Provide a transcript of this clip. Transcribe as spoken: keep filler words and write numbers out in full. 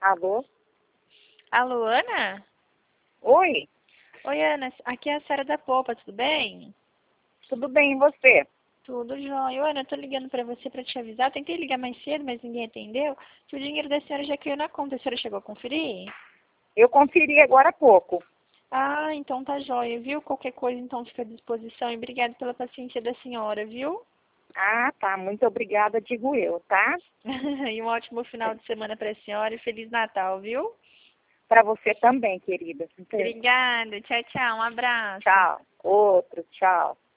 Alô? Alô, Ana? Oi, Oi, Ana. Aqui é a Sara da Popa, tudo bem? tudo bem e você? Tudo jóia. Ô, Ana, eu tô ligando pra você pra te avisar. Tentei ligar mais cedo, mas ninguém atendeu. Que o dinheiro da senhora já caiu na conta. A senhora chegou a conferir? Eu conferi agora há pouco. Ah, então tá jóia, viu? Qualquer coisa, então, fica à disposição. E obrigada pela paciência da senhora, viu? Ah, tá. Muito obrigada, digo eu, tá? E um ótimo final de semana pra senhora e Feliz Natal, viu? Para você também, querida. Obrigada. Tchau, tchau. Um abraço. Tchau. Outro, tchau.